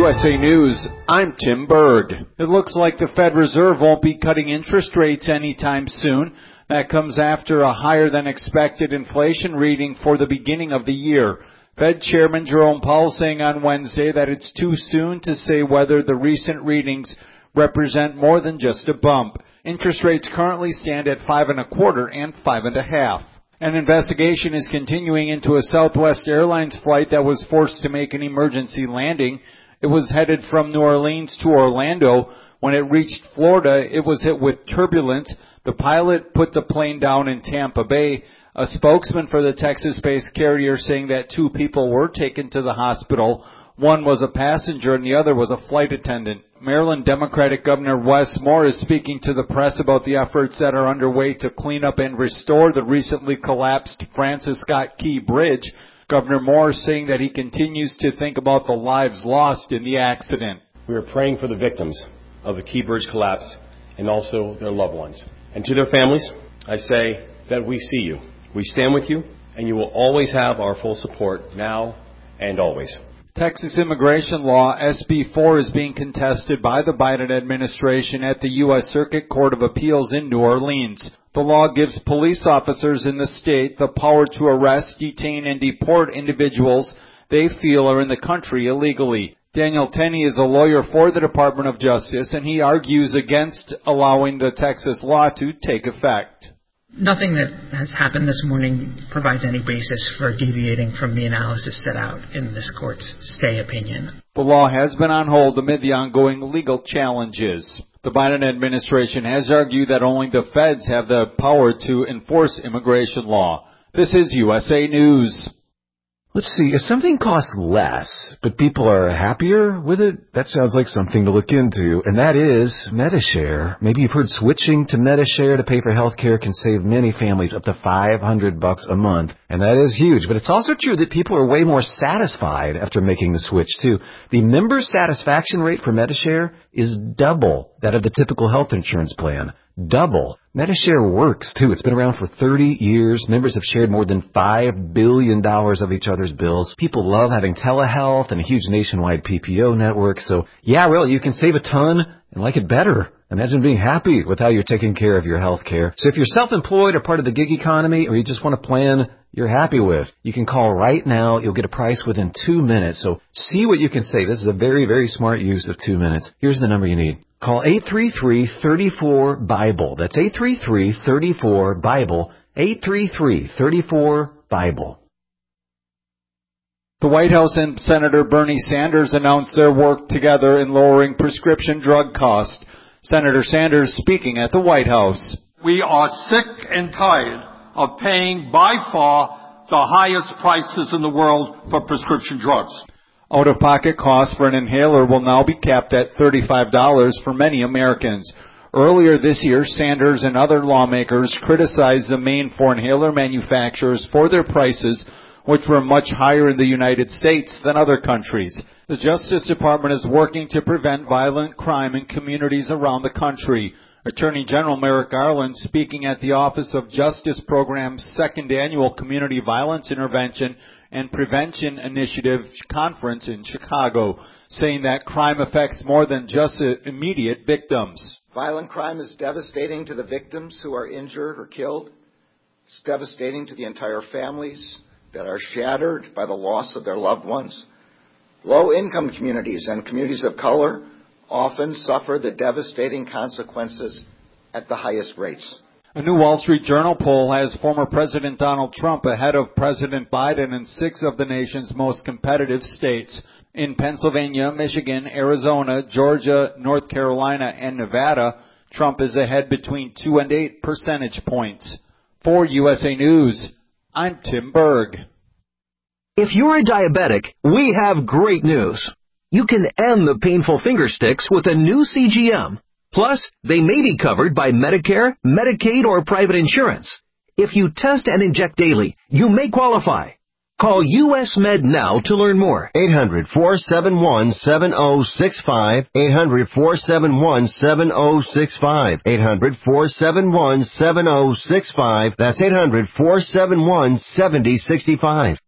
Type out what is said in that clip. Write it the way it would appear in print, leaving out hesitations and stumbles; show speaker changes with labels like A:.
A: USA News, I'm Tim Berg. It looks like the Fed Reserve won't be cutting interest rates anytime soon. That comes after a higher than expected inflation reading for the beginning of the year. Fed Chairman Jerome Powell saying on Wednesday that it's too soon to say whether the recent readings represent more than just a bump. Interest rates currently stand at 5.25% and 5.5%. An investigation is continuing into a Southwest Airlines flight that was forced to make an emergency landing. It was headed from New Orleans to Orlando. When it reached Florida, it was hit with turbulence. The pilot put the plane down in Tampa Bay. A spokesman for the Texas-based carrier saying that 2 people were taken to the hospital. One was a passenger and the other was a flight attendant. Maryland Democratic Governor Wes Moore is speaking to the press about the efforts that are underway to clean up and restore the recently collapsed Francis Scott Key Bridge. Governor Moore saying that he continues to think about the lives lost in the accident.
B: We are praying for the victims of the Key Bridge collapse and also their loved ones. And to their families, I say that we see you. We stand with you, and you will always have our full support now and always.
A: Texas immigration law, SB 4, is being contested by the Biden administration at the U.S. Circuit Court of Appeals in New Orleans. The law gives police officers in the state the power to arrest, detain, and deport individuals they feel are in the country illegally. Daniel Tenney is a lawyer for the Department of Justice, and he argues against allowing the Texas law to take effect.
C: Nothing that has happened this morning provides any basis for deviating from the analysis set out in this court's stay opinion.
A: The law has been on hold amid the ongoing legal challenges. The Biden administration has argued that only the feds have the power to enforce immigration law. This is USA News.
D: Let's see, if something costs less, but people are happier with it, that sounds like something to look into, and that is Medi-Share. Maybe you've heard switching to Medi-Share to pay for health care can save many families up to $500 a month, and that is huge. But it's also true that people are way more satisfied after making the switch, too. The member satisfaction rate for Medi-Share is double that of the typical health insurance plan. Double. Medi-Share works, too. It's been around for 30 years. Members have shared more than $5 billion of each other's bills. People love having telehealth and a huge nationwide PPO network. So, yeah, really, you can save a ton and like it better. Imagine being happy with how you're taking care of your health care. So if you're self-employed or part of the gig economy or you just want a plan you're happy with, you can call right now. You'll get a price within 2 minutes. So see what you can save. This is a very, very smart use of 2 minutes. Here's the number you need. Call 833-34-BIBLE. That's 833-34-BIBLE. 833-34-BIBLE.
A: The White House and Senator Bernie Sanders announced their work together in lowering prescription drug costs. Senator Sanders speaking at the White House.
E: We are sick and tired of paying by far the highest prices in the world for prescription drugs.
A: Out-of-pocket costs for an inhaler will now be capped at $35 for many Americans. Earlier this year, Sanders and other lawmakers criticized the main four inhaler manufacturers for their prices, which were much higher in the United States than other countries. The Justice Department is working to prevent violent crime in communities around the country. Attorney General Merrick Garland, speaking at the Office of Justice Program's second annual Community Violence Intervention and Prevention Initiative Conference in Chicago, saying that crime affects more than just immediate victims.
F: Violent crime is devastating to the victims who are injured or killed. It's devastating to the entire families that are shattered by the loss of their loved ones. Low-income communities and communities of color often suffer the devastating consequences at the highest rates.
A: A new Wall Street Journal poll has former President Donald Trump ahead of President Biden in 6 of the nation's most competitive states. In Pennsylvania, Michigan, Arizona, Georgia, North Carolina, and Nevada, Trump is ahead between 2 and 8 percentage points. For USA News, I'm Tim Berg.
G: If you're a diabetic, we have great news. You can end the painful finger sticks with a new CGM. Plus, they may be covered by Medicare, Medicaid, or private insurance. If you test and inject daily, you may qualify. Call US Med now to learn more.
H: 800-471-7065. 800-471-7065. 800-471-7065. That's 800-471-7065.